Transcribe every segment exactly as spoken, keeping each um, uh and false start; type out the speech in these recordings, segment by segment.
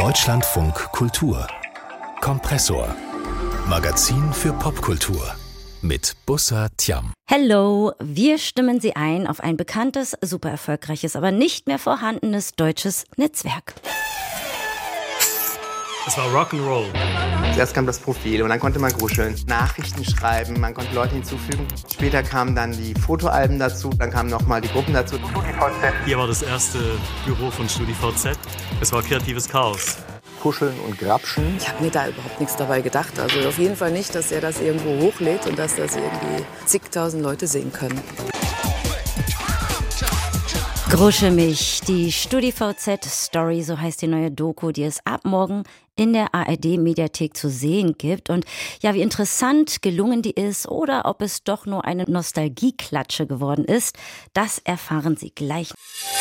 Deutschlandfunk Kultur Kompressor Magazin für Popkultur mit Bussa Tiam. Hello, wir stimmen Sie ein auf ein bekanntes, super erfolgreiches, aber nicht mehr vorhandenes deutsches Netzwerk. Es war Rock'n'Roll. Zuerst kam das Profil und dann konnte man gruscheln, Nachrichten schreiben, man konnte Leute hinzufügen. Später kamen dann die Fotoalben dazu, dann kamen nochmal die Gruppen dazu. StudiVZ. Hier war das erste Büro von StudiVZ. Es war kreatives Chaos. Kuscheln und Grapschen. Ich habe mir da überhaupt nichts dabei gedacht. Also auf jeden Fall nicht, dass er das irgendwo hochlädt und dass das irgendwie zigtausend Leute sehen können. Gruschel mich, die StudiVZ-Story, so heißt die neue Doku, die es ab morgen in der A R D-Mediathek zu sehen gibt. Und ja, wie interessant gelungen die ist oder ob es doch nur eine Nostalgieklatsche geworden ist, das erfahren Sie gleich.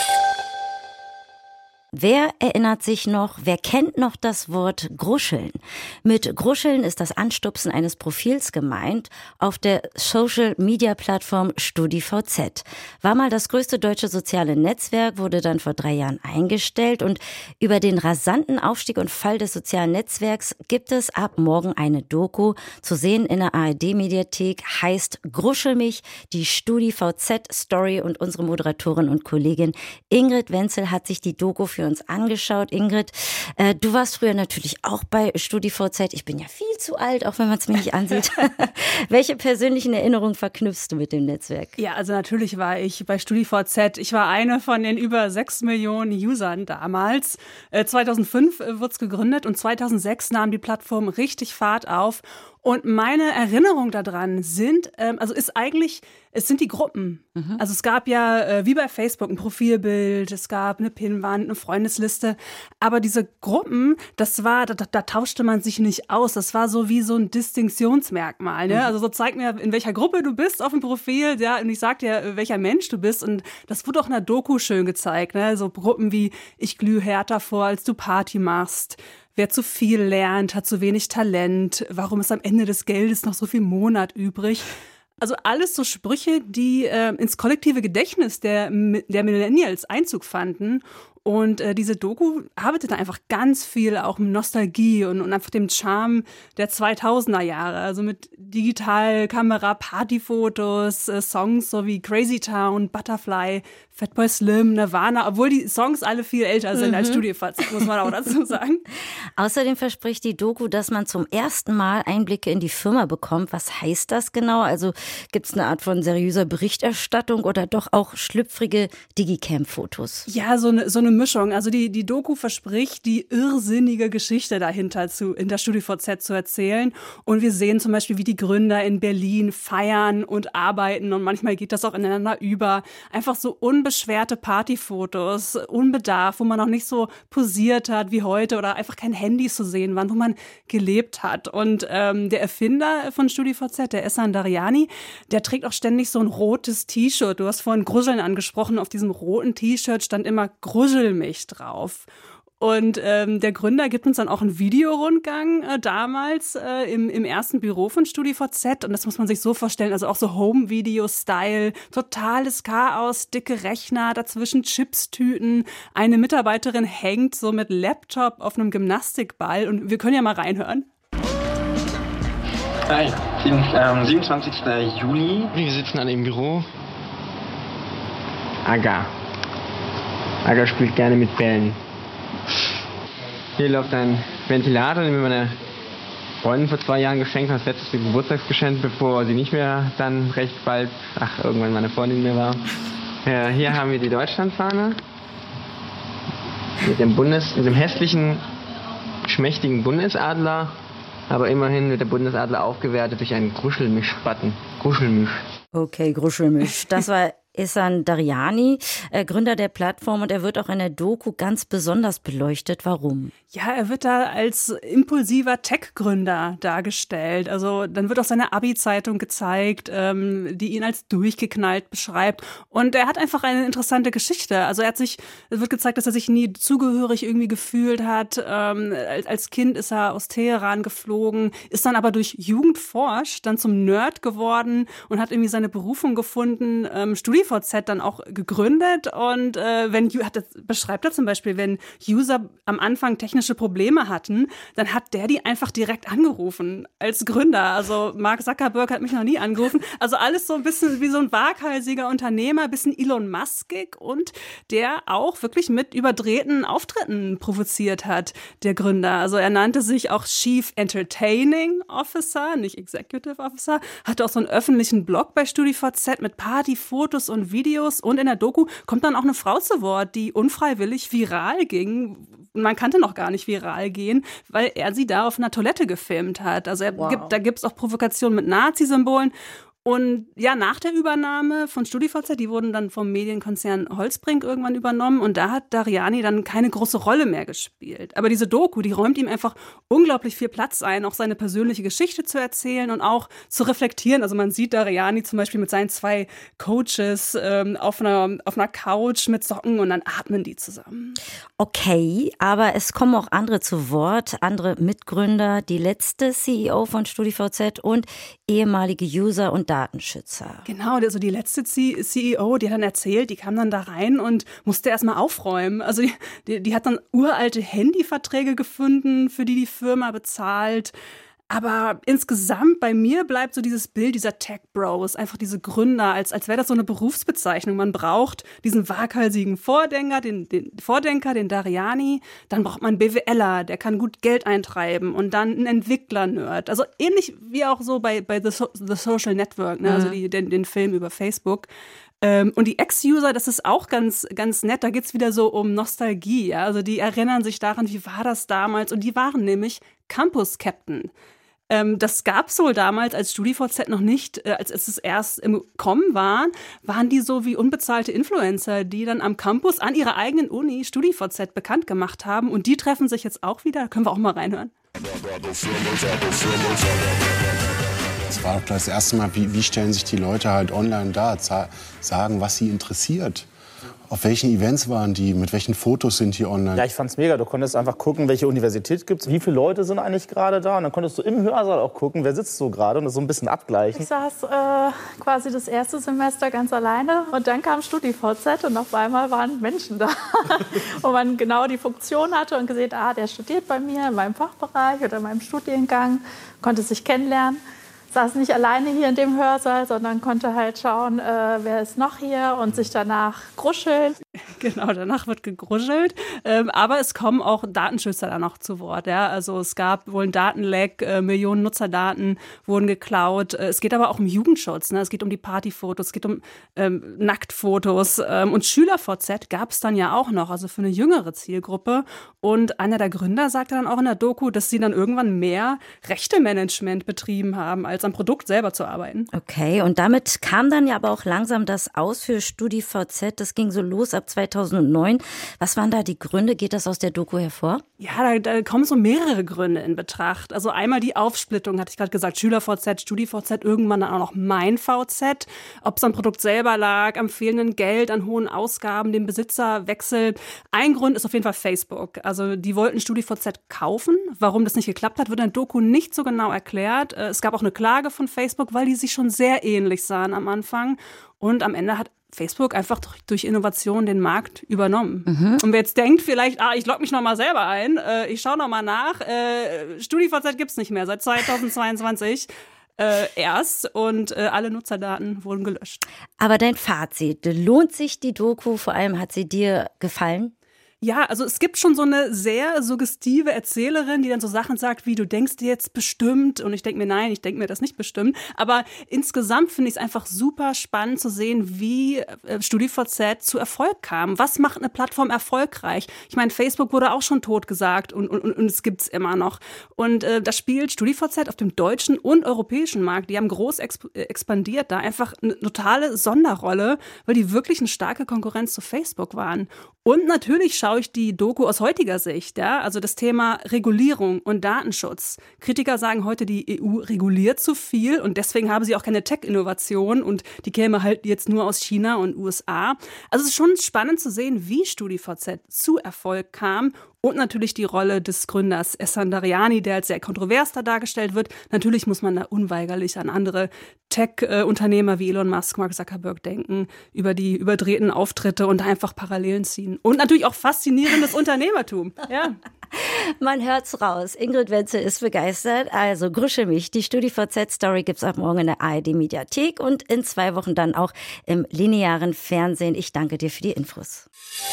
Wer erinnert sich noch, wer kennt noch das Wort Gruscheln? Mit Gruscheln ist das Anstupsen eines Profils gemeint auf der Social-Media-Plattform StudiVZ. War mal das größte deutsche soziale Netzwerk, wurde dann vor drei Jahren eingestellt und über den rasanten Aufstieg und Fall des sozialen Netzwerks gibt es ab morgen eine Doku zu sehen in der A R D-Mediathek, heißt Gruschel mich, die StudiVZ-Story, und unsere Moderatorin und Kollegin Ingrid Wenzel hat sich die Doku für uns angeschaut. Ingrid, äh, du warst früher natürlich auch bei StudiVZ. Ich bin ja viel zu alt, auch wenn man es mir nicht ansieht. Welche persönlichen Erinnerungen verknüpfst du mit dem Netzwerk? Ja, also natürlich war ich bei StudiVZ. Ich war eine von den über sechs Millionen Usern damals. Äh, zweitausendfünf äh, wurde es gegründet und zweitausendsechs nahm die Plattform richtig Fahrt auf. Und meine Erinnerung daran sind, ähm, also ist eigentlich, es sind die Gruppen. Mhm. Also es gab ja, äh, wie bei Facebook, ein Profilbild, es gab eine Pinnwand, eine Freundesliste. Aber diese Gruppen, das war, da, da tauschte man sich nicht aus. Das war so wie so ein Distinktionsmerkmal. Ne? Mhm. Also so zeig mir, in welcher Gruppe du bist auf dem Profil, ja, und ich sag dir, welcher Mensch du bist. Und das wurde auch in der Doku schön gezeigt. Ne? So Gruppen wie, ich glühe härter vor, als du Party machst. Wer zu viel lernt, hat zu wenig Talent. Warum ist am Ende des Geldes noch so viel Monat übrig? Also alles so Sprüche, die äh, ins kollektive Gedächtnis der, der Millennials Einzug fanden. Und äh, diese Doku arbeitet einfach ganz viel auch mit Nostalgie und, und einfach dem Charme der zweitausender Jahre. Also mit Digitalkamera, Partyfotos, äh, Songs so wie Crazy Town, Butterfly, Fatboy Slim, Nirvana, obwohl die Songs alle viel älter sind mhm. als StudiVZ, muss man auch dazu sagen. Außerdem verspricht die Doku, dass man zum ersten Mal Einblicke in die Firma bekommt. Was heißt das genau? Also gibt es eine Art von seriöser Berichterstattung oder doch auch schlüpfrige Digicam-Fotos? Ja, so eine, so eine Mischung. Also die, die Doku verspricht, die irrsinnige Geschichte dahinter zu, in der StudiVZ zu erzählen. Und wir sehen zum Beispiel, wie die Gründer in Berlin feiern und arbeiten. Und manchmal geht das auch ineinander über. Einfach so unbeschwerte Partyfotos, unbedarft, wo man noch nicht so posiert hat wie heute oder einfach kein Handy zu sehen waren, wo man gelebt hat. Und ähm, der Erfinder von StudiVZ, der Ehsan Dariani, der trägt auch ständig so ein rotes T-Shirt. Du hast vorhin Gruscheln angesprochen. Auf diesem roten T-Shirt stand immer Gruschel mich drauf. Und ähm, der Gründer gibt uns dann auch einen Videorundgang äh, damals äh, im, im ersten Büro von StudiVZ. Und das muss man sich so vorstellen, also auch so Home-Video-Style, totales Chaos, dicke Rechner, dazwischen Chipstüten. Eine Mitarbeiterin hängt so mit Laptop auf einem Gymnastikball. Und wir können ja mal reinhören. Hi, ähm, siebenundzwanzigsten Juli. Wir sitzen an dem Büro. Aga. Aga spielt gerne mit Bällen. Hier läuft ein Ventilator, den mir meine Freundin vor zwei Jahren geschenkt hat, das letzte Geburtstagsgeschenk, bevor sie nicht mehr dann recht bald, ach, irgendwann meine Freundin mehr war. Ja, hier haben wir die Deutschlandfahne mit dem Bundes, mit dem hässlichen, schmächtigen Bundesadler, aber immerhin wird der Bundesadler aufgewertet durch einen Gruschelmisch-Button. Gruschelmisch. Okay, Gruschelmisch. Das war Ehsan Dariani, äh, Gründer der Plattform, und er wird auch in der Doku ganz besonders beleuchtet. Warum? Ja, er wird da als impulsiver Tech-Gründer dargestellt. Also dann wird auch seine Abi-Zeitung gezeigt, ähm, die ihn als durchgeknallt beschreibt. Und er hat einfach eine interessante Geschichte. Also er hat sich, es wird gezeigt, dass er sich nie zugehörig irgendwie gefühlt hat. Ähm, als, als Kind ist er aus Teheran geflogen, ist dann aber durch Jugendforsch dann zum Nerd geworden und hat irgendwie seine Berufung gefunden, ähm, Studie StudiVZ dann auch gegründet und äh, wenn hat das, beschreibt er zum Beispiel, wenn User am Anfang technische Probleme hatten, dann hat der die einfach direkt angerufen als Gründer. Also Mark Zuckerberg hat mich noch nie angerufen. Also alles so ein bisschen wie so ein waghalsiger Unternehmer, ein bisschen Elon Muskig und der auch wirklich mit überdrehten Auftritten provoziert hat, der Gründer. Also er nannte sich auch Chief Entertaining Officer, nicht Executive Officer, hatte auch so einen öffentlichen Blog bei StudiVZ mit Partyfotos und Videos und in der Doku kommt dann auch eine Frau zu Wort, die unfreiwillig viral ging. Man kannte noch gar nicht viral gehen, weil er sie da auf einer Toilette gefilmt hat. Also er Wow. gibt, da gibt es auch Provokationen mit Nazi-Symbolen. Und ja, nach der Übernahme von StudiVZ, die wurden dann vom Medienkonzern Holzbrink irgendwann übernommen und da hat Dariani dann keine große Rolle mehr gespielt. Aber diese Doku, die räumt ihm einfach unglaublich viel Platz ein, auch seine persönliche Geschichte zu erzählen und auch zu reflektieren. Also man sieht Dariani zum Beispiel mit seinen zwei Coaches ähm, auf einer, auf einer Couch mit Socken und dann atmen die zusammen. Okay, aber es kommen auch andere zu Wort, andere Mitgründer, die letzte C E O von StudiVZ und ehemalige User und Datenschützer. Genau, also die letzte C E O, die hat dann erzählt, die kam dann da rein und musste erstmal aufräumen. Also die, die, die hat dann uralte Handyverträge gefunden, für die die Firma bezahlt. Aber insgesamt bei mir bleibt so dieses Bild dieser Tech-Bros, einfach diese Gründer, als, als wäre das so eine Berufsbezeichnung. Man braucht diesen waghalsigen Vordenker, den, den Vordenker, den Dariani. Dann braucht man einen BWLer, der kann gut Geld eintreiben. Und dann einen Entwickler-Nerd. Also ähnlich wie auch so bei, bei The, so- The Social Network, ne? Mhm. Also die, den, den Film über Facebook. Ähm, und die Ex-User, das ist auch ganz, ganz nett. Da geht's wieder so um Nostalgie. Ja? Also die erinnern sich daran, wie war das damals? Und die waren nämlich Campus-Captain. Ähm, das gab's wohl damals, als StudiVZ noch nicht, äh, als es erst im Kommen war, waren die so wie unbezahlte Influencer, die dann am Campus an ihrer eigenen Uni StudiVZ bekannt gemacht haben. Und die treffen sich jetzt auch wieder. Können wir auch mal reinhören. Es war doch das erste Mal, wie, wie stellen sich die Leute halt online dar, za- sagen, was sie interessiert. Auf welchen Events waren die, mit welchen Fotos sind die online? Ja, ich fand's mega. Du konntest einfach gucken, welche Universität gibt's, wie viele Leute sind eigentlich gerade da. Und dann konntest du im Hörsaal auch gucken, wer sitzt so gerade und das so ein bisschen abgleichen. Ich saß äh, quasi das erste Semester ganz alleine und dann kam StudiVZ und auf einmal waren Menschen da. Wo man genau die Funktion hatte und gesehen, ah, der studiert bei mir in meinem Fachbereich oder in meinem Studiengang, konnte sich kennenlernen. Saß nicht alleine hier in dem Hörsaal, sondern konnte halt schauen, äh, wer ist noch hier und sich danach gruscheln. Genau, danach wird gegruschelt. Ähm, aber es kommen auch Datenschützer da noch zu Wort. Ja? Also es gab wohl ein Datenleck, äh, Millionen Nutzerdaten wurden geklaut. Äh, es geht aber auch um Jugendschutz. Ne? Es geht um die Partyfotos, es geht um ähm, Nacktfotos. Ähm, und SchülerVZ gab es dann ja auch noch, also für eine jüngere Zielgruppe. Und einer der Gründer sagte dann auch in der Doku, dass sie dann irgendwann mehr Rechtemanagement betrieben haben, als am Produkt selber zu arbeiten. Okay, und damit kam dann ja aber auch langsam das aus für StudiVZ. Das ging so los ab zweitausendneun. Was waren da die Gründe? Geht das aus der Doku hervor? Ja, da, da kommen so mehrere Gründe in Betracht. Also einmal die Aufsplittung, hatte ich gerade gesagt, SchülerVZ, StudiVZ, irgendwann dann auch noch MeinVZ. Ob es am Produkt selber lag, am fehlenden Geld, an hohen Ausgaben, dem Besitzerwechsel. Ein Grund ist auf jeden Fall Facebook. Also die wollten StudiVZ kaufen. Warum das nicht geklappt hat, wird in der Doku nicht so genau erklärt. Es gab auch eine Klage von Facebook, weil die sich schon sehr ähnlich sahen am Anfang. Und am Ende hat Facebook einfach durch Innovation den Markt übernommen. Mhm. Und wer jetzt denkt vielleicht, ah, ich logge mich noch mal selber ein, äh, ich schaue noch mal nach, äh, StudiVZ gibt's nicht mehr, seit zweitausendzweiundzwanzig äh, erst und äh, alle Nutzerdaten wurden gelöscht. Aber dein Fazit, lohnt sich die Doku, vor allem hat sie dir gefallen? Ja, also es gibt schon so eine sehr suggestive Erzählerin, die dann so Sachen sagt, wie du denkst dir jetzt bestimmt. Und ich denke mir, nein, ich denke mir das nicht bestimmt. Aber insgesamt finde ich es einfach super spannend zu sehen, wie StudiVZ zu Erfolg kam. Was macht eine Plattform erfolgreich? Ich meine, Facebook wurde auch schon totgesagt und, und, und es gibt's immer noch. Und äh, das spielt StudiVZ auf dem deutschen und europäischen Markt. Die haben groß exp- expandiert, da einfach eine totale Sonderrolle, weil die wirklich eine starke Konkurrenz zu Facebook waren. Und natürlich schaue ich die Doku aus heutiger Sicht, ja, also das Thema Regulierung und Datenschutz. Kritiker sagen heute, die E U reguliert zu viel und deswegen haben sie auch keine Tech-Innovation und die käme halt jetzt nur aus China und U S A. Also es ist schon spannend zu sehen, wie StudiVZ zu Erfolg kam Und natürlich die Rolle des Gründers Eskandariani, der als sehr kontrovers da dargestellt wird. Natürlich muss man da unweigerlich an andere Tech-Unternehmer wie Elon Musk, Mark Zuckerberg denken, über die überdrehten Auftritte und einfach Parallelen ziehen. Und natürlich auch faszinierendes Unternehmertum. Ja. Man hört's raus. Ingrid Wenzel ist begeistert. Also Gruschel mich. Die StudiVZ-Story gibt's ab morgen in der A R D-Mediathek und in zwei Wochen dann auch im linearen Fernsehen. Ich danke dir für die Infos.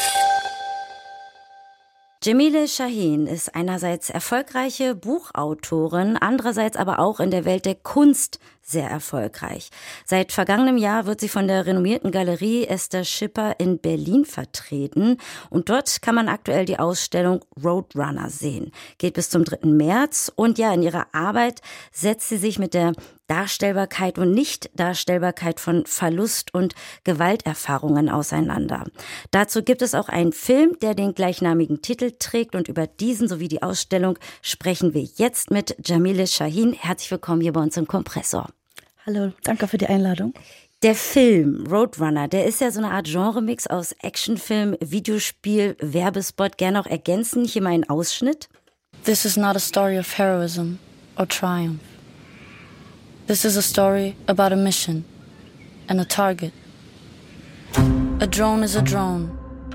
Jamile Shahin ist einerseits erfolgreiche Buchautorin, andererseits aber auch in der Welt der Kunst sehr erfolgreich. Seit vergangenem Jahr wird sie von der renommierten Galerie Esther Schipper in Berlin vertreten und dort kann man aktuell die Ausstellung Roadrunner sehen. Geht bis zum dritten März und ja, in ihrer Arbeit setzt sie sich mit der Darstellbarkeit und Nicht-Darstellbarkeit von Verlust und Gewalterfahrungen auseinander. Dazu gibt es auch einen Film, der den gleichnamigen Titel trägt und über diesen sowie die Ausstellung sprechen wir jetzt mit Jamile Shahin. Herzlich willkommen hier bei uns im Kompressor. Hallo, danke für die Einladung. Der Film Roadrunner, der ist ja so eine Art Genremix aus Actionfilm, Videospiel, Werbespot. Gerne auch ergänzen, hier mal einen Ausschnitt. This is not a story of heroism or triumph. This is a story about a mission and a target. A drone is a drone.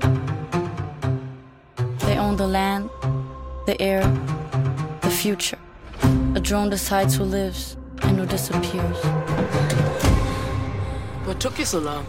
They own the land, the air, the future. A drone decides who lives and who disappears. What took you so long?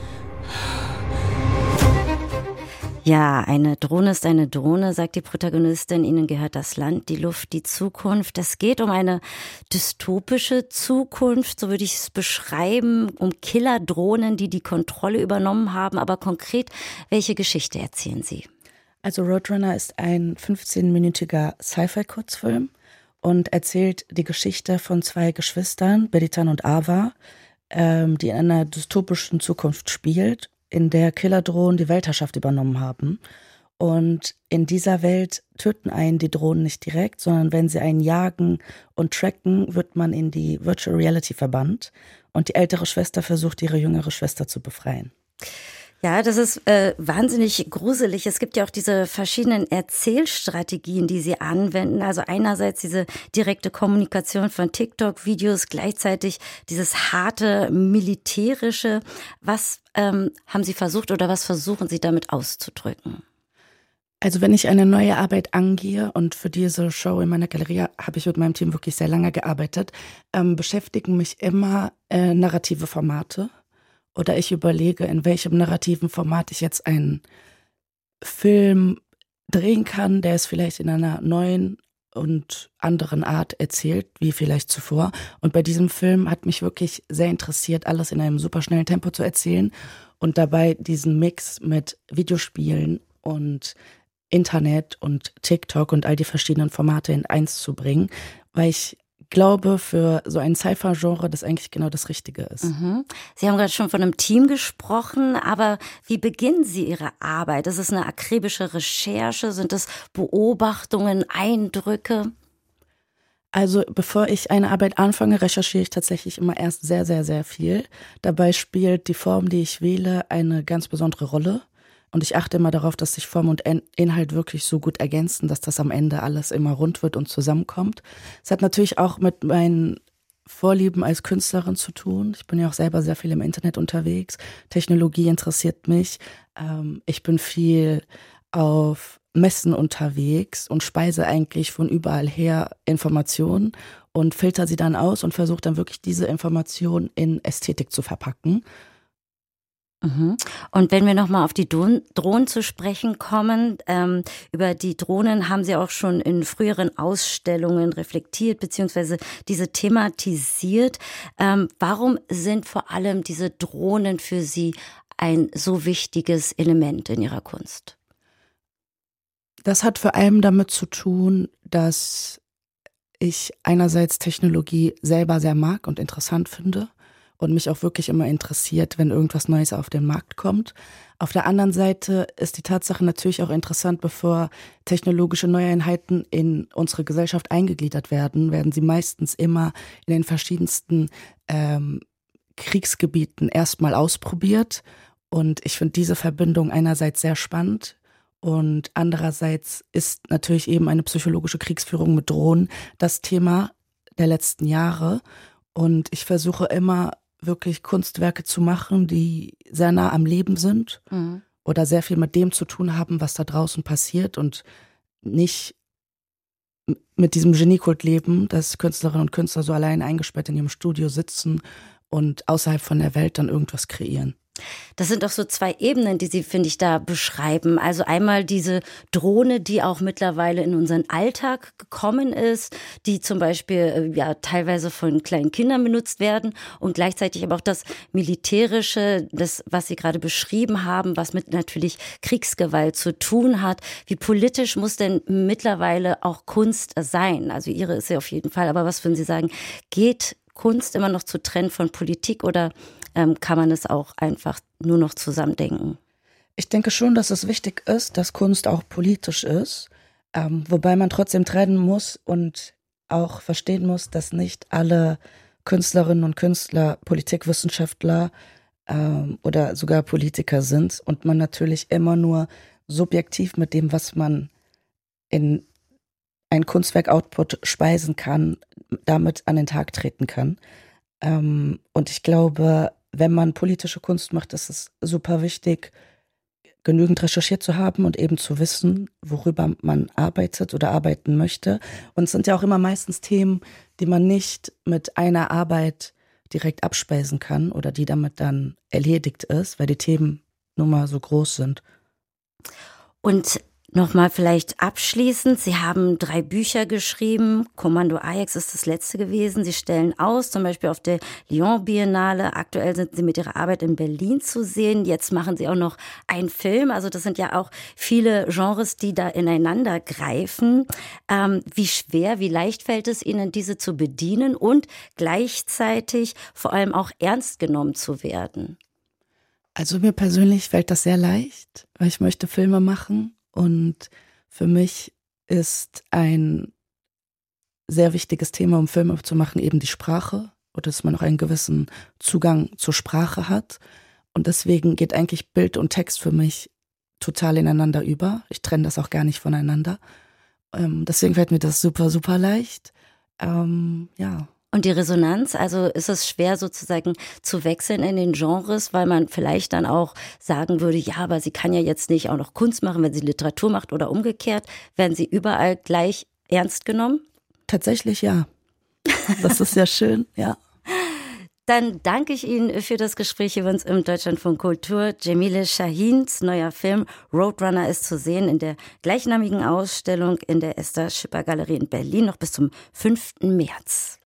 Ja, eine Drohne ist eine Drohne, sagt die Protagonistin. Ihnen gehört das Land, die Luft, die Zukunft. Es geht um eine dystopische Zukunft, so würde ich es beschreiben, um Killerdrohnen, die die Kontrolle übernommen haben. Aber konkret, welche Geschichte erzählen Sie? Also Roadrunner ist ein fünfzehnminütiger Sci-Fi-Kurzfilm und erzählt die Geschichte von zwei Geschwistern, Beritan und Ava, ähm, die in einer dystopischen Zukunft spielt, in der Killerdrohnen die Weltherrschaft übernommen haben. Und in dieser Welt töten einen die Drohnen nicht direkt, sondern wenn sie einen jagen und tracken, wird man in die Virtual Reality verbannt. Und die ältere Schwester versucht, ihre jüngere Schwester zu befreien. Ja, das ist äh, wahnsinnig gruselig. Es gibt ja auch diese verschiedenen Erzählstrategien, die sie anwenden. Also einerseits diese direkte Kommunikation von TikTok-Videos, gleichzeitig dieses harte militärische. Was ähm, haben Sie versucht oder was versuchen Sie damit auszudrücken? Also wenn ich eine neue Arbeit angehe, und für diese Show in meiner Galerie habe ich mit meinem Team wirklich sehr lange gearbeitet, ähm, beschäftigen mich immer äh, narrative Formate. Oder ich überlege, in welchem narrativen Format ich jetzt einen Film drehen kann, der es vielleicht in einer neuen und anderen Art erzählt, wie vielleicht zuvor. Und bei diesem Film hat mich wirklich sehr interessiert, alles in einem superschnellen Tempo zu erzählen und dabei diesen Mix mit Videospielen und Internet und TikTok und all die verschiedenen Formate in eins zu bringen, weil ich glaube, für so ein Sci-Fi-Genre das eigentlich genau das Richtige ist. Mhm. Sie haben gerade schon von einem Team gesprochen, aber wie beginnen Sie Ihre Arbeit? Ist es eine akribische Recherche? Sind es Beobachtungen, Eindrücke? Also bevor ich eine Arbeit anfange, recherchiere ich tatsächlich immer erst sehr, sehr, sehr viel. Dabei spielt die Form, die ich wähle, eine ganz besondere Rolle. Und ich achte immer darauf, dass sich Form und Inhalt wirklich so gut ergänzen, dass das am Ende alles immer rund wird und zusammenkommt. Es hat natürlich auch mit meinen Vorlieben als Künstlerin zu tun. Ich bin ja auch selber sehr viel im Internet unterwegs. Technologie interessiert mich. Ich bin viel auf Messen unterwegs und speise eigentlich von überall her Informationen und filter sie dann aus und versuche dann wirklich diese Informationen in Ästhetik zu verpacken. Und wenn wir nochmal auf die Drohnen zu sprechen kommen, ähm, über die Drohnen haben Sie auch schon in früheren Ausstellungen reflektiert bzw. diese thematisiert. Ähm, warum sind vor allem diese Drohnen für Sie ein so wichtiges Element in Ihrer Kunst? Das hat vor allem damit zu tun, dass ich einerseits Technologie selber sehr mag und interessant finde. Und mich auch wirklich immer interessiert, wenn irgendwas Neues auf den Markt kommt. Auf der anderen Seite ist die Tatsache natürlich auch interessant, bevor technologische Neueinheiten in unsere Gesellschaft eingegliedert werden, werden sie meistens immer in den verschiedensten ähm, Kriegsgebieten erstmal ausprobiert. Und ich finde diese Verbindung einerseits sehr spannend Und andererseits ist natürlich eben eine psychologische Kriegsführung mit Drohnen das Thema der letzten Jahre. Und ich versuche immer wirklich Kunstwerke zu machen, die sehr nah am Leben sind mhm. oder sehr viel mit dem zu tun haben, was da draußen passiert und nicht mit diesem Geniekult leben, dass Künstlerinnen und Künstler so allein eingesperrt in ihrem Studio sitzen und außerhalb von der Welt dann irgendwas kreieren. Das sind doch so zwei Ebenen, die Sie, finde ich, da beschreiben. Also einmal diese Drohne, die auch mittlerweile in unseren Alltag gekommen ist, die zum Beispiel ja teilweise von kleinen Kindern benutzt werden und gleichzeitig aber auch das Militärische, das, was Sie gerade beschrieben haben, was mit natürlich Kriegsgewalt zu tun hat. Wie politisch muss denn mittlerweile auch Kunst sein? Also Ihre ist ja auf jeden Fall, aber was würden Sie sagen, geht Kunst immer noch zu trennen von Politik oder ähm, kann man es auch einfach nur noch zusammendenken? Ich denke schon, dass es wichtig ist, dass Kunst auch politisch ist, ähm, wobei man trotzdem trennen muss und auch verstehen muss, dass nicht alle Künstlerinnen und Künstler Politikwissenschaftler ähm, oder sogar Politiker sind und man natürlich immer nur subjektiv mit dem, was man in ein Kunstwerk-Output speisen kann, damit an den Tag treten kann. Ähm, und ich glaube, wenn man politische Kunst macht, ist es super wichtig, genügend recherchiert zu haben und eben zu wissen, worüber man arbeitet oder arbeiten möchte. Und es sind ja auch immer meistens Themen, die man nicht mit einer Arbeit direkt abspeisen kann oder die damit dann erledigt ist, weil die Themen nun mal so groß sind. Und nochmal vielleicht abschließend, Sie haben drei Bücher geschrieben, Kommando Ajax ist das letzte gewesen. Sie stellen aus, zum Beispiel auf der Lyon Biennale. Aktuell sind Sie mit Ihrer Arbeit in Berlin zu sehen. Jetzt machen Sie auch noch einen Film. Also das sind ja auch viele Genres, die da ineinander greifen. Ähm, wie schwer, wie leicht fällt es Ihnen, diese zu bedienen und gleichzeitig vor allem auch ernst genommen zu werden? Also mir persönlich fällt das sehr leicht, weil ich möchte Filme machen. Und für mich ist ein sehr wichtiges Thema, um Filme zu machen, eben die Sprache oder dass man auch einen gewissen Zugang zur Sprache hat. Und deswegen geht eigentlich Bild und Text für mich total ineinander über. Ich trenne das auch gar nicht voneinander. Ähm, deswegen fällt mir das super, super leicht. Ähm, ja. Und die Resonanz, also ist es schwer sozusagen zu wechseln in den Genres, weil man vielleicht dann auch sagen würde, ja, aber sie kann ja jetzt nicht auch noch Kunst machen, wenn sie Literatur macht oder umgekehrt. Werden sie überall gleich ernst genommen? Tatsächlich ja. Das ist sehr schön, ja. Dann danke ich Ihnen für das Gespräch hier bei uns im Deutschlandfunk Kultur. Cemile Şahins neuer Film Roadrunner ist zu sehen in der gleichnamigen Ausstellung in der Esther Schipper Galerie in Berlin noch bis zum fünften März.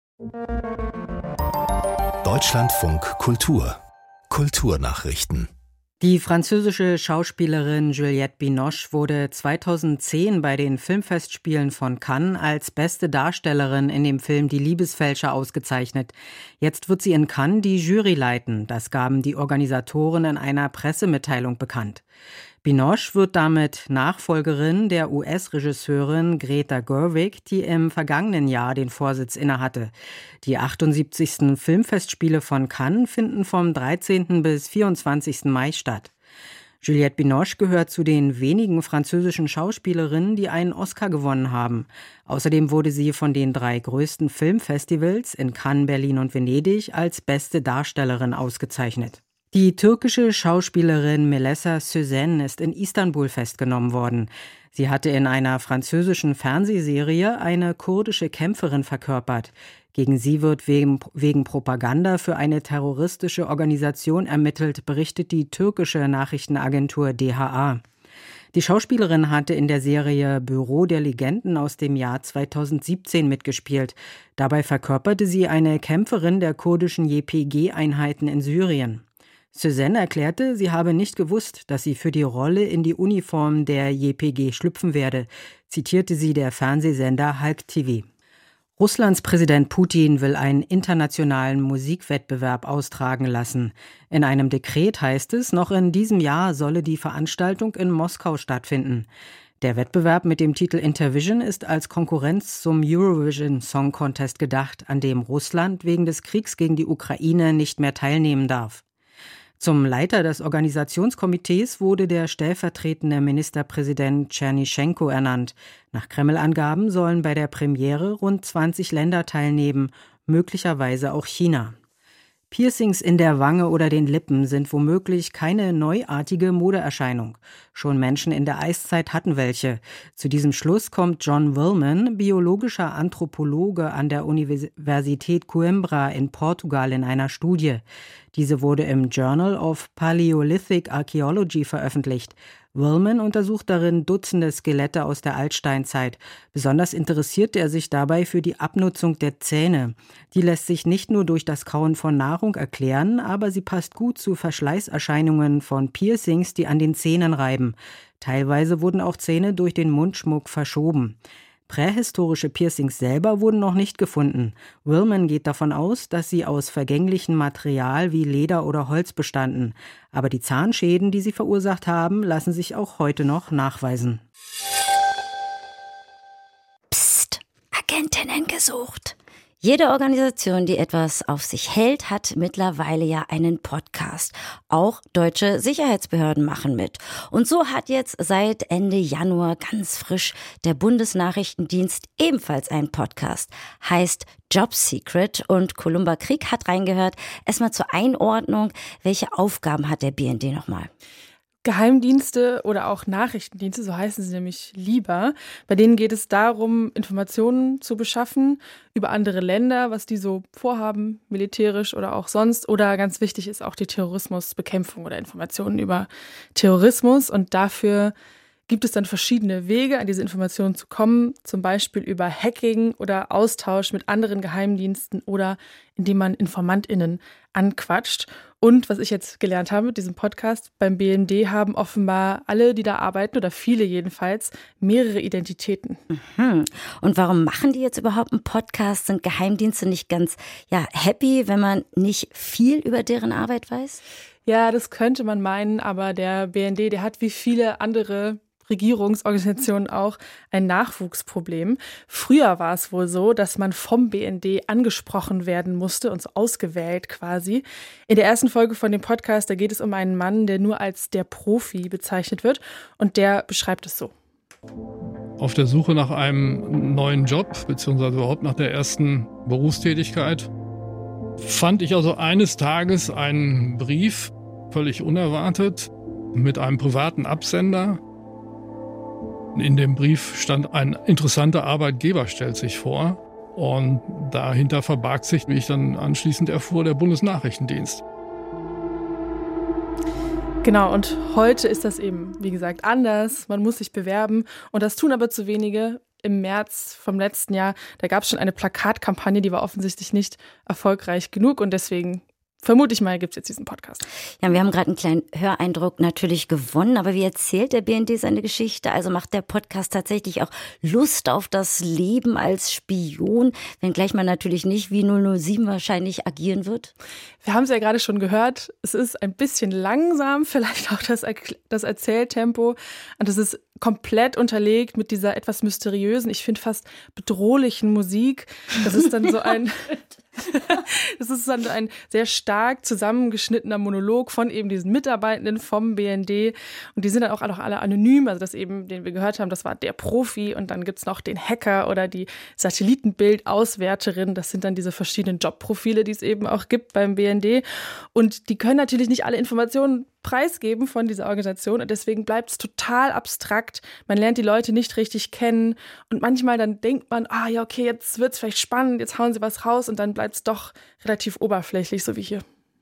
Deutschlandfunk Kultur. Kulturnachrichten. Die französische Schauspielerin Juliette Binoche wurde zweitausendzehn bei den Filmfestspielen von Cannes als beste Darstellerin in dem Film Die Liebesfälscher ausgezeichnet. Jetzt wird sie in Cannes die Jury leiten. Das gaben die Organisatoren in einer Pressemitteilung bekannt. Binoche wird damit Nachfolgerin der U S-Regisseurin Greta Gerwig, die im vergangenen Jahr den Vorsitz innehatte. Die achtundsiebzigsten Filmfestspiele von Cannes finden vom dreizehnten bis vierundzwanzigsten Mai statt. Juliette Binoche gehört zu den wenigen französischen Schauspielerinnen, die einen Oscar gewonnen haben. Außerdem wurde sie von den drei größten Filmfestivals in Cannes, Berlin und Venedig als beste Darstellerin ausgezeichnet. Die türkische Schauspielerin Melessa Sözen ist in Istanbul festgenommen worden. Sie hatte in einer französischen Fernsehserie eine kurdische Kämpferin verkörpert. Gegen sie wird wegen, wegen Propaganda für eine terroristische Organisation ermittelt, berichtet die türkische Nachrichtenagentur D H A. Die Schauspielerin hatte in der Serie Büro der Legenden aus dem Jahr zweitausendsiebzehn mitgespielt. Dabei verkörperte sie eine Kämpferin der kurdischen J P G-Einheiten in Syrien. Sözen erklärte, sie habe nicht gewusst, dass sie für die Rolle in die Uniform der J P G schlüpfen werde, zitierte sie der Fernsehsender Halk T V. Russlands Präsident Putin will einen internationalen Musikwettbewerb austragen lassen. In einem Dekret heißt es, noch in diesem Jahr solle die Veranstaltung in Moskau stattfinden. Der Wettbewerb mit dem Titel Intervision ist als Konkurrenz zum Eurovision Song Contest gedacht, an dem Russland wegen des Kriegs gegen die Ukraine nicht mehr teilnehmen darf. Zum Leiter des Organisationskomitees wurde der stellvertretende Ministerpräsident Tschernischenko ernannt. Nach Kreml-Angaben sollen bei der Premiere rund zwanzig Länder teilnehmen, möglicherweise auch China. Piercings in der Wange oder den Lippen sind womöglich keine neuartige Modeerscheinung. Schon Menschen in der Eiszeit hatten welche. Zu diesem Schluss kommt John Willman, biologischer Anthropologe an der Universität Coimbra in Portugal, in einer Studie. Diese wurde im Journal of Paleolithic Archaeology veröffentlicht. Willman untersucht darin Dutzende Skelette aus der Altsteinzeit. Besonders interessiert er sich dabei für die Abnutzung der Zähne. Die lässt sich nicht nur durch das Kauen von Nahrung erklären, aber sie passt gut zu Verschleißerscheinungen von Piercings, die an den Zähnen reiben. Teilweise wurden auch Zähne durch den Mundschmuck verschoben. Prähistorische Piercings selber wurden noch nicht gefunden. Willman geht davon aus, dass sie aus vergänglichem Material wie Leder oder Holz bestanden. Aber die Zahnschäden, die sie verursacht haben, lassen sich auch heute noch nachweisen. Psst, Agentinnen gesucht. Jede Organisation, die etwas auf sich hält, hat mittlerweile ja einen Podcast. Auch deutsche Sicherheitsbehörden machen mit. Und so hat jetzt seit Ende Januar ganz frisch der Bundesnachrichtendienst ebenfalls einen Podcast. Heißt Job Secret, und Columba Krieg hat reingehört. Erstmal zur Einordnung, welche Aufgaben hat der B N D nochmal? Geheimdienste oder auch Nachrichtendienste, so heißen sie nämlich lieber. Bei denen geht es darum, Informationen zu beschaffen über andere Länder, was die so vorhaben, militärisch oder auch sonst. Oder ganz wichtig ist auch die Terrorismusbekämpfung oder Informationen über Terrorismus. Und dafür gibt es dann verschiedene Wege, an diese Informationen zu kommen, zum Beispiel über Hacking oder Austausch mit anderen Geheimdiensten oder indem man InformantInnen anquatscht. Und was ich jetzt gelernt habe mit diesem Podcast, beim B N D haben offenbar alle, die da arbeiten, oder viele jedenfalls, mehrere Identitäten. Mhm. Und warum machen die jetzt überhaupt einen Podcast? Sind Geheimdienste nicht ganz ja, happy, wenn man nicht viel über deren Arbeit weiß? Ja, das könnte man meinen, aber der B N D, der hat wie viele andere Regierungsorganisationen auch ein Nachwuchsproblem. Früher war es wohl so, dass man vom B N D angesprochen werden musste und so ausgewählt quasi. In der ersten Folge von dem Podcast, da geht es um einen Mann, der nur als der Profi bezeichnet wird, und der beschreibt es so. Auf der Suche nach einem neuen Job, beziehungsweise überhaupt nach der ersten Berufstätigkeit, fand ich also eines Tages einen Brief, völlig unerwartet, mit einem privaten Absender. In dem Brief stand: ein interessanter Arbeitgeber stellt sich vor. Und dahinter verbarg sich, wie ich dann anschließend erfuhr, der Bundesnachrichtendienst. Genau, und heute ist das eben, wie gesagt, anders. Man muss sich bewerben, und das tun aber zu wenige. Im März vom letzten Jahr, da gab es schon eine Plakatkampagne, die war offensichtlich nicht erfolgreich genug, und deswegen vermute ich mal, gibt es jetzt diesen Podcast. Ja, wir haben gerade einen kleinen Höreindruck natürlich gewonnen, aber wie erzählt der B N D seine Geschichte? Also macht der Podcast tatsächlich auch Lust auf das Leben als Spion, wenngleich man natürlich nicht wie null null sieben wahrscheinlich agieren wird? Wir haben es ja gerade schon gehört, es ist ein bisschen langsam, vielleicht auch das, das Erzähltempo, und es ist komplett unterlegt mit dieser etwas mysteriösen, ich finde fast bedrohlichen Musik. Das ist dann so ein... Das ist dann ein sehr stark zusammengeschnittener Monolog von eben diesen Mitarbeitenden vom B N D. Und die sind dann auch alle anonym. Also das eben, den wir gehört haben, das war der Profi. Und dann gibt's noch den Hacker oder die Satellitenbildauswärterin. Das sind dann diese verschiedenen Jobprofile, die es eben auch gibt beim B N D. Und die können natürlich nicht alle Informationen preisgeben von dieser Organisation, und deswegen bleibt es total abstrakt. Man lernt die Leute nicht richtig kennen, und manchmal dann denkt man, ah ja, okay, jetzt wird es vielleicht spannend, jetzt hauen sie was raus, und dann bleibt es doch relativ oberflächlich, so wie hier.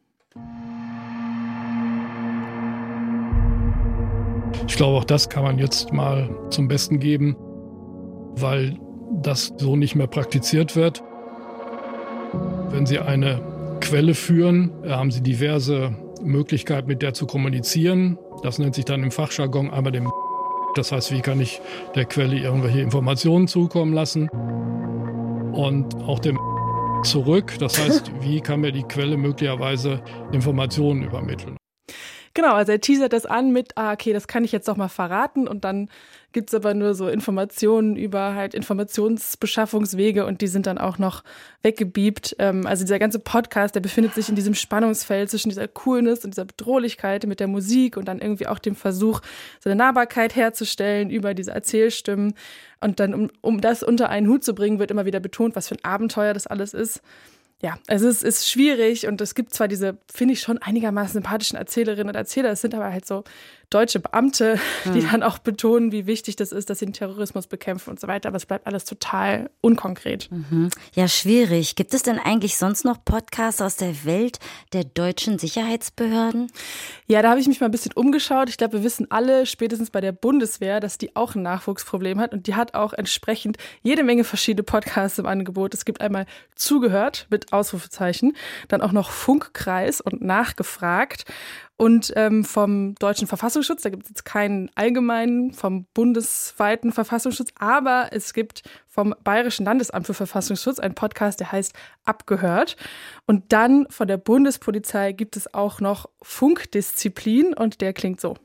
Ich glaube, auch das kann man jetzt mal zum Besten geben, weil das so nicht mehr praktiziert wird. Wenn Sie eine Quelle führen, haben Sie diverse Möglichkeit, mit der zu kommunizieren. Das nennt sich dann im Fachjargon einmal dem. Das heißt, wie kann ich der Quelle irgendwelche Informationen zukommen lassen? Und auch dem zurück. Das heißt, wie kann mir die Quelle möglicherweise Informationen übermitteln? Genau, also er teasert das an mit, ah, okay, das kann ich jetzt doch mal verraten und dann gibt es aber nur so Informationen über halt Informationsbeschaffungswege und die sind dann auch noch weggebiebt. Also dieser ganze Podcast, der befindet sich in diesem Spannungsfeld zwischen dieser Coolness und dieser Bedrohlichkeit mit der Musik und dann irgendwie auch dem Versuch, so eine Nahbarkeit herzustellen über diese Erzählstimmen. Und dann, um, um das unter einen Hut zu bringen, wird immer wieder betont, was für ein Abenteuer das alles ist. Ja, also es ist schwierig und es gibt zwar diese, finde ich, schon einigermaßen sympathischen Erzählerinnen und Erzähler, es sind aber halt so deutsche Beamte, die hm. dann auch betonen, wie wichtig das ist, dass sie den Terrorismus bekämpfen und so weiter, aber es bleibt alles total unkonkret. Mhm. Ja, schwierig. Gibt es denn eigentlich sonst noch Podcasts aus der Welt der deutschen Sicherheitsbehörden? Ja, da habe ich mich mal ein bisschen umgeschaut. Ich glaube, wir wissen alle, spätestens bei der Bundeswehr, dass die auch ein Nachwuchsproblem hat und die hat auch entsprechend jede Menge verschiedene Podcasts im Angebot. Es gibt einmal Zugehört mit Ausrufezeichen, dann auch noch Funkkreis und Nachgefragt. Und ähm, vom Deutschen Verfassungsschutz, da gibt es jetzt keinen allgemeinen, vom bundesweiten Verfassungsschutz, aber es gibt vom Bayerischen Landesamt für Verfassungsschutz einen Podcast, der heißt Abgehört. Und dann von der Bundespolizei gibt es auch noch Funkdisziplin und der klingt so.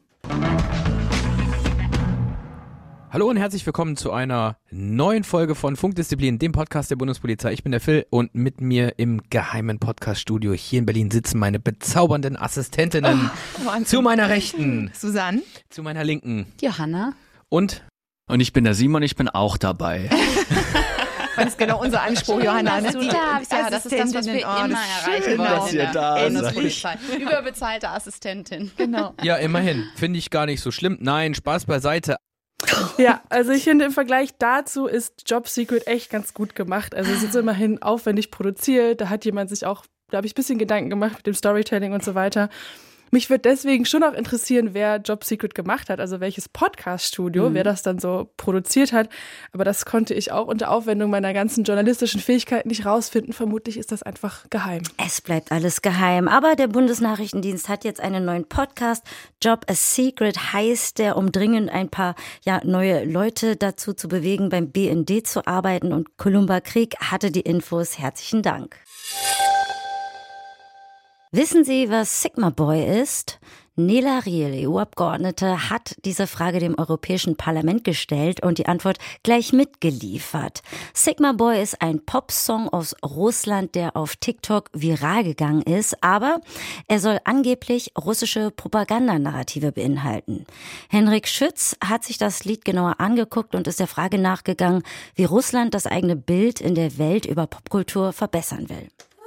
Hallo und herzlich willkommen zu einer neuen Folge von Funkdisziplin, dem Podcast der Bundespolizei. Ich bin der Phil und mit mir im geheimen Podcaststudio hier in Berlin sitzen meine bezaubernden Assistentinnen. Oh, zu meiner Rechten Susanne. Zu meiner Linken Johanna. Und? Und ich bin der Simon, ich bin auch dabei. Das ist genau unser Anspruch, schön, Johanna. Dass du da bist. Ja, das ist das, was wir oh, immer erreichen wollen. Dass ihr da seid. Überbezahlte Assistentin. Genau. Ja, immerhin. Finde ich gar nicht so schlimm. Nein, Spaß beiseite. Ja, also ich finde, im Vergleich dazu ist Job Secret echt ganz gut gemacht. Also es ist immerhin aufwendig produziert. Da hat jemand sich auch, da habe ich ein bisschen Gedanken gemacht mit dem Storytelling und so weiter. Mich würde deswegen schon auch interessieren, wer Job Secret gemacht hat, also welches Podcast-Studio, mhm. wer das dann so produziert hat. Aber das konnte ich auch unter Aufwendung meiner ganzen journalistischen Fähigkeiten nicht rausfinden. Vermutlich ist das einfach geheim. Es bleibt alles geheim. Aber der Bundesnachrichtendienst hat jetzt einen neuen Podcast. Job a Secret heißt der, um dringend ein paar ja, neue Leute dazu zu bewegen, beim B N D zu arbeiten. Und Columba Krieg hatte die Infos. Herzlichen Dank. Wissen Sie, was Sigma Boy ist? Nela Riel, E U-Abgeordnete, hat diese Frage dem Europäischen Parlament gestellt und die Antwort gleich mitgeliefert. Sigma Boy ist ein Popsong aus Russland, der auf TikTok viral gegangen ist, aber er soll angeblich russische Propagandanarrative beinhalten. Henrik Schütz hat sich das Lied genauer angeguckt und ist der Frage nachgegangen, wie Russland das eigene Bild in der Welt über Popkultur verbessern will.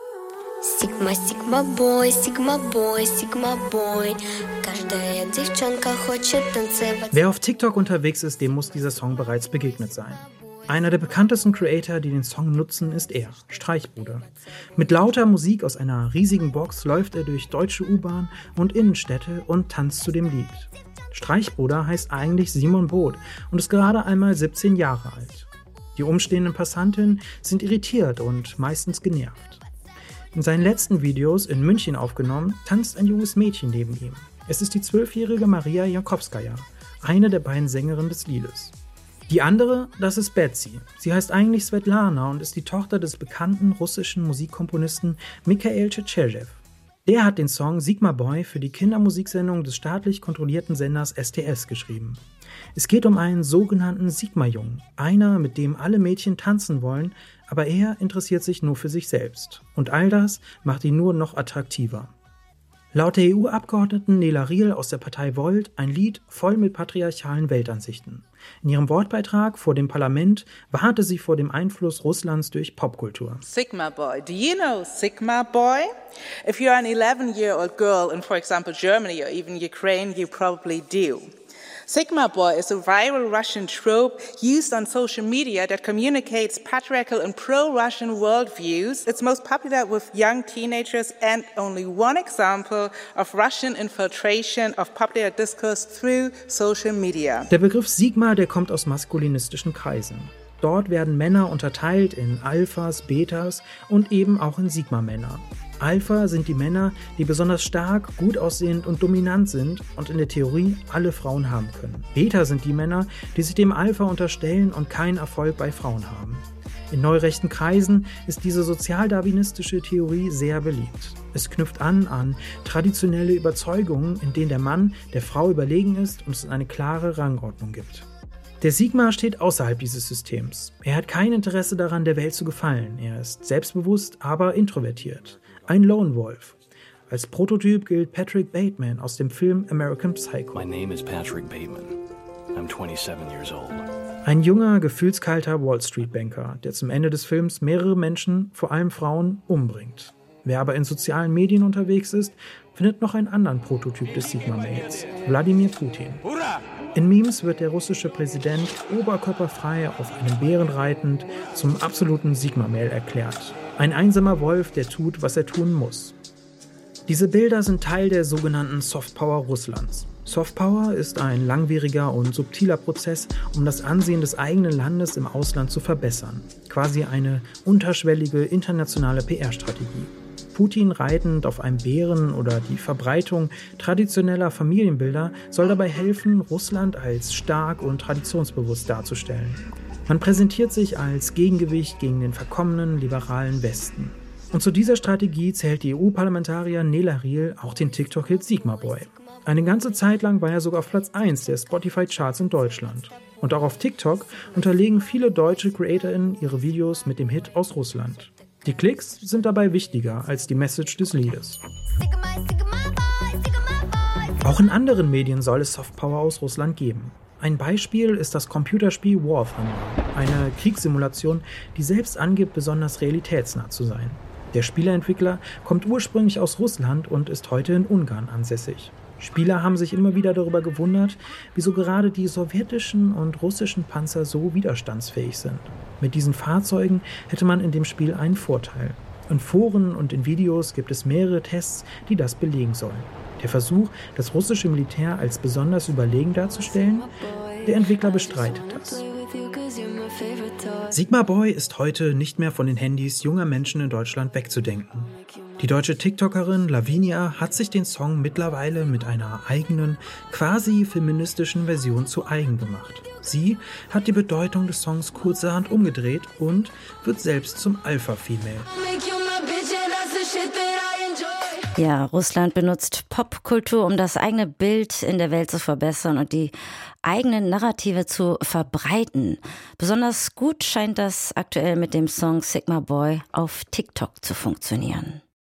Sigma, Sigma Boy, Sigma Boy, Sigma Boy. Каждая девчонка хочет танцевать. Wer auf TikTok unterwegs ist, dem muss dieser Song bereits begegnet sein. Einer der bekanntesten Creator, die den Song nutzen, ist er, Streichbruder. Mit lauter Musik aus einer riesigen Box läuft er durch deutsche U-Bahn und Innenstädte und tanzt zu dem Lied. Streichbruder heißt eigentlich Simon Both und ist gerade einmal siebzehn Jahre alt. Die umstehenden Passantinnen sind irritiert und meistens genervt. In seinen letzten Videos in München aufgenommen, tanzt ein junges Mädchen neben ihm. Es ist die zwölfjährige Maria Jakobskaja, eine der beiden Sängerinnen des Liedes. Die andere, das ist Betsy. Sie heißt eigentlich Svetlana und ist die Tochter des bekannten russischen Musikkomponisten Mikhail Tschetschejew. Der hat den Song Sigma Boy für die Kindermusiksendung des staatlich kontrollierten Senders S T S geschrieben. Es geht um einen sogenannten Sigma-Jungen, einer, mit dem alle Mädchen tanzen wollen, aber er interessiert sich nur für sich selbst. Und all das macht ihn nur noch attraktiver. Laut der E U-Abgeordneten Nela Riel aus der Partei Volt ein Lied voll mit patriarchalen Weltansichten. In ihrem Wortbeitrag vor dem Parlament warnte sie vor dem Einfluss Russlands durch Popkultur. Sigma Boy. Do you know Sigma Boy? If you're an eleven-year-old girl in, for example, Germany or even Ukraine, you probably do. Sigma Boy is a viral Russian trope used on social media that communicates patriarchal and pro-Russian worldviews. It's most popular with young teenagers and only one example of Russian infiltration of popular discourse through social media. Der Begriff Sigma, der kommt aus maskulinistischen Kreisen. Dort werden Männer unterteilt in Alphas, Betas und eben auch in Sigma-Männer. Alpha sind die Männer, die besonders stark, gut aussehend und dominant sind und in der Theorie alle Frauen haben können. Beta sind die Männer, die sich dem Alpha unterstellen und keinen Erfolg bei Frauen haben. In neurechten Kreisen ist diese sozialdarwinistische Theorie sehr beliebt. Es knüpft an an traditionelle Überzeugungen, in denen der Mann der Frau überlegen ist und es eine klare Rangordnung gibt. Der Sigma steht außerhalb dieses Systems. Er hat kein Interesse daran, der Welt zu gefallen. Er ist selbstbewusst, aber introvertiert. Ein Lone Wolf. Als Prototyp gilt Patrick Bateman aus dem Film American Psycho. My name is Patrick Bateman. I'm twenty-seven years old. Ein junger, gefühlskalter Wall-Street-Banker, der zum Ende des Films mehrere Menschen, vor allem Frauen, umbringt. Wer aber in sozialen Medien unterwegs ist, findet noch einen anderen Prototyp des Sigma-Mails, Wladimir Putin. In Memes wird der russische Präsident oberkörperfrei auf einem Bären reitend zum absoluten Sigma-Mail erklärt. Ein einsamer Wolf, der tut, was er tun muss. Diese Bilder sind Teil der sogenannten Softpower Russlands. Softpower ist ein langwieriger und subtiler Prozess, um das Ansehen des eigenen Landes im Ausland zu verbessern. Quasi eine unterschwellige internationale P R-Strategie. Putin reitend auf einem Bären oder die Verbreitung traditioneller Familienbilder soll dabei helfen, Russland als stark und traditionsbewusst darzustellen. Man präsentiert sich als Gegengewicht gegen den verkommenen liberalen Westen. Und zu dieser Strategie zählt die E U-Parlamentarier Nela Riel auch den TikTok-Hit Sigma Boy. Eine ganze Zeit lang war er sogar auf Platz eins der Spotify-Charts in Deutschland. Und auch auf TikTok unterlegen viele deutsche CreatorInnen ihre Videos mit dem Hit aus Russland. Die Klicks sind dabei wichtiger als die Message des Liedes. Auch in anderen Medien soll es Softpower aus Russland geben. Ein Beispiel ist das Computerspiel War Thunder, eine Kriegssimulation, die selbst angibt, besonders realitätsnah zu sein. Der Spieleentwickler kommt ursprünglich aus Russland und ist heute in Ungarn ansässig. Spieler haben sich immer wieder darüber gewundert, wieso gerade die sowjetischen und russischen Panzer so widerstandsfähig sind. Mit diesen Fahrzeugen hätte man in dem Spiel einen Vorteil. In Foren und in Videos gibt es mehrere Tests, die das belegen sollen. Der Versuch, das russische Militär als besonders überlegen darzustellen, der Entwickler bestreitet das. Sigma Boy ist heute nicht mehr von den Handys junger Menschen in Deutschland wegzudenken. Die deutsche TikTokerin Lavinia hat sich den Song mittlerweile mit einer eigenen, quasi feministischen Version zu eigen gemacht. Sie hat die Bedeutung des Songs kurzerhand umgedreht und wird selbst zum Alpha-Female. Ja, Russland benutzt Popkultur, um das eigene Bild in der Welt zu verbessern und die eigenen Narrative zu verbreiten. Besonders gut scheint das aktuell mit dem Song Sigma Boy auf TikTok zu funktionieren.